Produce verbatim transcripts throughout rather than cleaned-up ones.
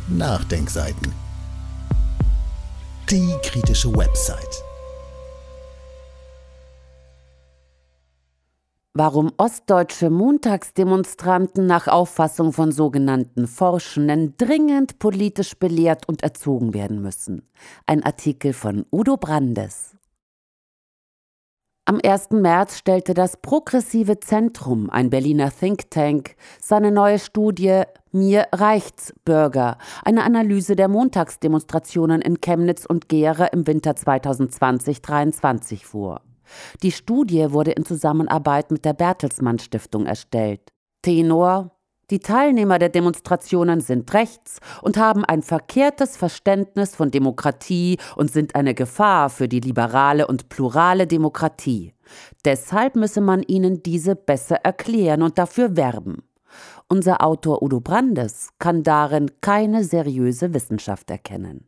Nachdenkseiten. Die kritische Website. Warum ostdeutsche Montagsdemonstranten nach Auffassung von sogenannten Forschenden dringend politisch belehrt und erzogen werden müssen. Ein Artikel von Udo Brandes. Am ersten März stellte das Progressive Zentrum, ein Berliner Think Tank, seine neue Studie »Mir reicht's, Bürger«, eine Analyse der Montagsdemonstrationen in Chemnitz und Gera im Winter zweitausendzwanzig dreiundzwanzig vor. Die Studie wurde in Zusammenarbeit mit der Bertelsmann Stiftung erstellt. Tenor: Die Teilnehmer der Demonstrationen sind rechts und haben ein verkehrtes Verständnis von Demokratie und sind eine Gefahr für die liberale und plurale Demokratie. Deshalb müsse man ihnen diese besser erklären und dafür werben. Unser Autor Udo Brandes kann darin keine seriöse Wissenschaft erkennen.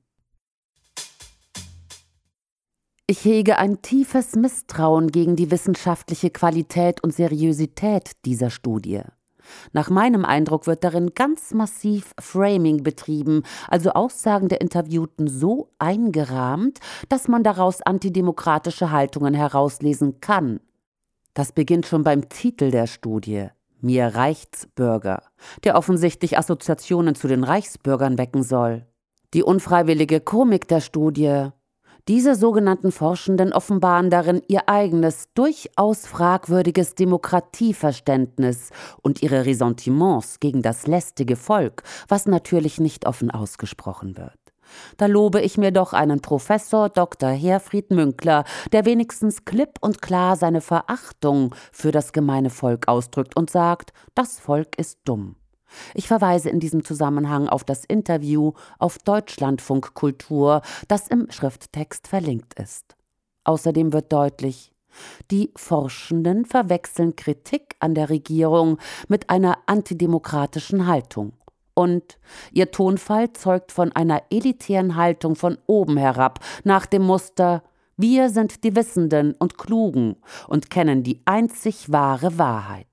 Ich hege ein tiefes Misstrauen gegen die wissenschaftliche Qualität und Seriosität dieser Studie. Nach meinem Eindruck wird darin ganz massiv Framing betrieben, also Aussagen der Interviewten so eingerahmt, dass man daraus antidemokratische Haltungen herauslesen kann. Das beginnt schon beim Titel der Studie, »Mir reicht's, Bürger«, der offensichtlich Assoziationen zu den Reichsbürgern wecken soll. Die unfreiwillige Komik der Studie: Diese sogenannten Forschenden offenbaren darin ihr eigenes, durchaus fragwürdiges Demokratieverständnis und ihre Ressentiments gegen das lästige Volk, was natürlich nicht offen ausgesprochen wird. Da lobe ich mir doch einen Professor Doktor Herfried Münkler, der wenigstens klipp und klar seine Verachtung für das gemeine Volk ausdrückt und sagt, das Volk ist dumm. Ich verweise in diesem Zusammenhang auf das Interview auf Deutschlandfunk Kultur, das im Schrifttext verlinkt ist. Außerdem wird deutlich, die Forschenden verwechseln Kritik an der Regierung mit einer antidemokratischen Haltung. Und ihr Tonfall zeugt von einer elitären Haltung von oben herab, nach dem Muster: Wir sind die Wissenden und Klugen und kennen die einzig wahre Wahrheit.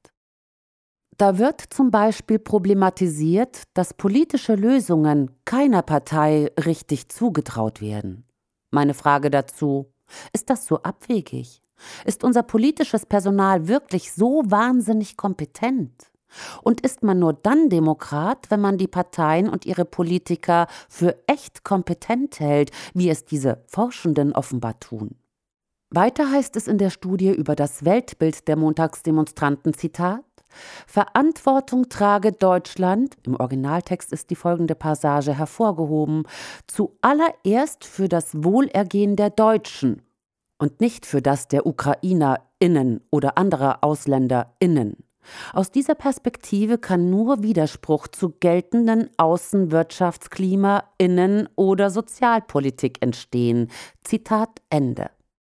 Da wird zum Beispiel problematisiert, dass politische Lösungen keiner Partei richtig zugetraut werden. Meine Frage dazu: Ist das so abwegig? Ist unser politisches Personal wirklich so wahnsinnig kompetent? Und ist man nur dann Demokrat, wenn man die Parteien und ihre Politiker für echt kompetent hält, wie es diese Forschenden offenbar tun? Weiter heißt es in der Studie über das Weltbild der Montagsdemonstranten, Zitat: Verantwortung trage Deutschland, im Originaltext ist die folgende Passage hervorgehoben, zuallererst für das Wohlergehen der Deutschen und nicht für das der UkrainerInnen oder anderer AusländerInnen. Aus dieser Perspektive kann nur Widerspruch zu geltenden Außenwirtschaftsklima, Innen- oder Sozialpolitik entstehen. Zitat Ende.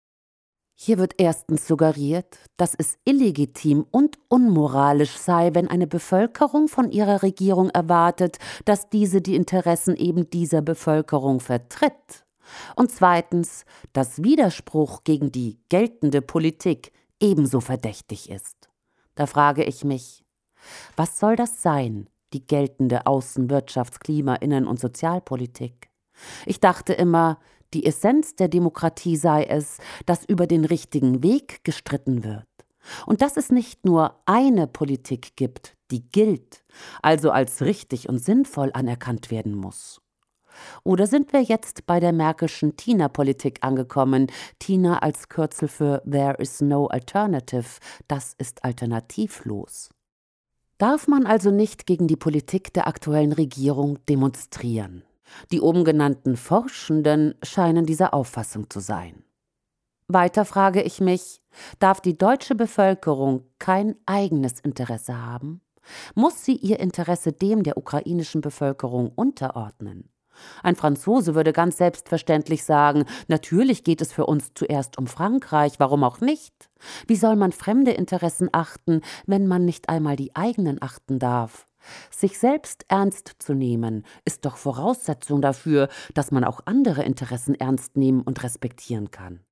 Hier wird erstens suggeriert, dass es illegitim und unmoralisch sei, wenn eine Bevölkerung von ihrer Regierung erwartet, dass diese die Interessen eben dieser Bevölkerung vertritt. Und zweitens, dass Widerspruch gegen die geltende Politik ebenso verdächtig ist. Da frage ich mich, was soll das sein, die geltende Außenwirtschaftsklima, Innen- und Sozialpolitik? Ich dachte immer, die Essenz der Demokratie sei es, dass über den richtigen Weg gestritten wird. Und dass es nicht nur eine Politik gibt, die gilt, also als richtig und sinnvoll anerkannt werden muss. Oder sind wir jetzt bei der Merkelschen Tina-Politik angekommen, Tina als Kürzel für There is no alternative, das ist alternativlos. Darf man also nicht gegen die Politik der aktuellen Regierung demonstrieren? Die oben genannten Forschenden scheinen dieser Auffassung zu sein. Weiter frage ich mich, darf die deutsche Bevölkerung kein eigenes Interesse haben? Muss sie ihr Interesse dem der ukrainischen Bevölkerung unterordnen? Ein Franzose würde ganz selbstverständlich sagen, natürlich geht es für uns zuerst um Frankreich, warum auch nicht? Wie soll man fremde Interessen achten, wenn man nicht einmal die eigenen achten darf? Sich selbst ernst zu nehmen, ist doch Voraussetzung dafür, dass man auch andere Interessen ernst nehmen und respektieren kann.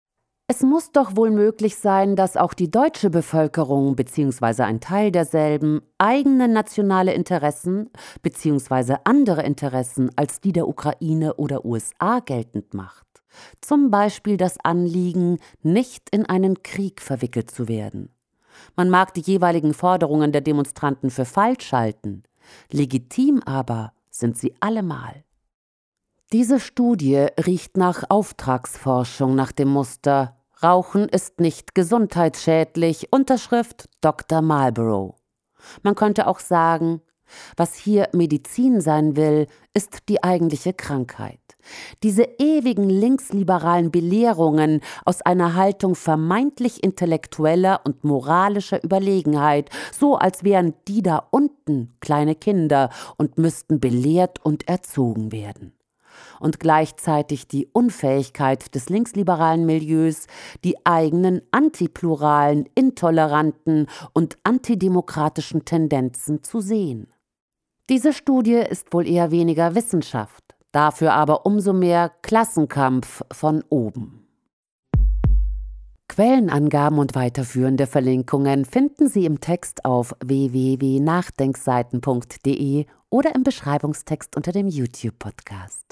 Es muss doch wohl möglich sein, dass auch die deutsche Bevölkerung bzw. ein Teil derselben eigene nationale Interessen bzw. andere Interessen als die der Ukraine oder U S A geltend macht. Zum Beispiel das Anliegen, nicht in einen Krieg verwickelt zu werden. Man mag die jeweiligen Forderungen der Demonstranten für falsch halten, legitim aber sind sie allemal. Diese Studie riecht nach Auftragsforschung nach dem Muster Rauchen ist nicht gesundheitsschädlich, Unterschrift Doktor Marlborough. Man könnte auch sagen, was hier Medizin sein will, ist die eigentliche Krankheit. Diese ewigen linksliberalen Belehrungen aus einer Haltung vermeintlich intellektueller und moralischer Überlegenheit, so als wären die da unten kleine Kinder und müssten belehrt und erzogen werden. Und gleichzeitig die Unfähigkeit des linksliberalen Milieus, die eigenen antipluralen, intoleranten und antidemokratischen Tendenzen zu sehen. Diese Studie ist wohl eher weniger Wissenschaft, dafür aber umso mehr Klassenkampf von oben. Quellenangaben und weiterführende Verlinkungen finden Sie im Text auf w w w punkt nachdenkseiten punkt d e oder im Beschreibungstext unter dem YouTube-Podcast.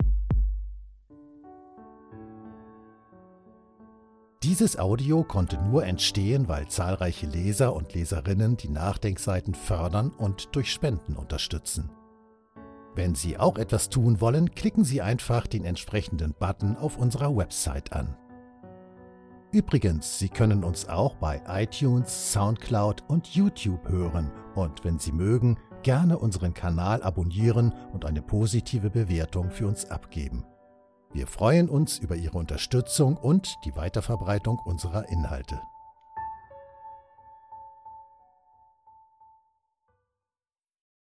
Dieses Audio konnte nur entstehen, weil zahlreiche Leser und Leserinnen die Nachdenkseiten fördern und durch Spenden unterstützen. Wenn Sie auch etwas tun wollen, klicken Sie einfach den entsprechenden Button auf unserer Website an. Übrigens, Sie können uns auch bei iTunes, Soundcloud und YouTube hören und wenn Sie mögen, gerne unseren Kanal abonnieren und eine positive Bewertung für uns abgeben. Wir freuen uns über Ihre Unterstützung und die Weiterverbreitung unserer Inhalte.